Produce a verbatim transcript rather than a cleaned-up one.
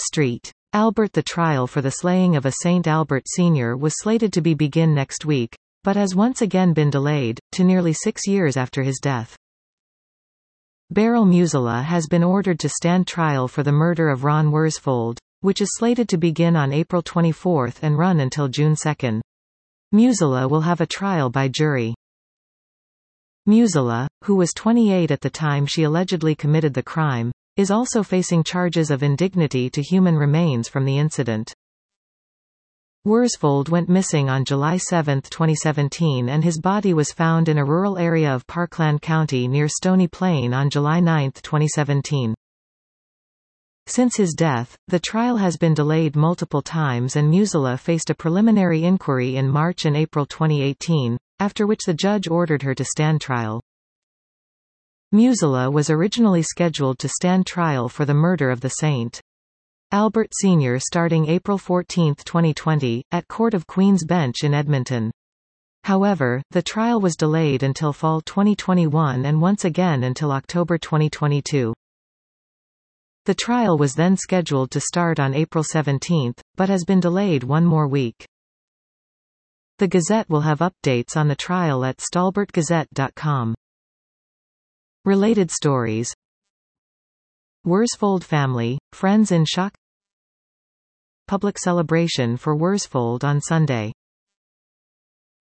Street. Albert. The trial for the slaying of a Saint Albert Senior was slated to be begin next week, but has once again been delayed, to nearly six years after his death. Beryl Musiela has been ordered to stand trial for the murder of Ron Worsfold, which is slated to begin on April twenty-fourth and run until June second. Musiela will have a trial by jury. Musiela, who was twenty-eight at the time she allegedly committed the crime, is also facing charges of indignity to human remains from the incident. Worsfold went missing on July seventh twenty seventeen and his body was found in a rural area of Parkland County near Stony Plain on July ninth twenty seventeen. Since his death, the trial has been delayed multiple times and Musiela faced a preliminary inquiry in March and April twenty eighteen, after which the judge ordered her to stand trial. Musiela was originally scheduled to stand trial for the murder of the Saint Albert Senior starting April fourteenth twenty twenty, at Court of Queen's Bench in Edmonton. However, the trial was delayed until fall twenty twenty-one and once again until October twenty twenty-two. The trial was then scheduled to start on April seventeenth, but has been delayed one more week. The Gazette will have updates on the trial at stalbert gazette dot com. Related stories: Worsfold family, friends in shock. Public celebration for Worsfold on Sunday.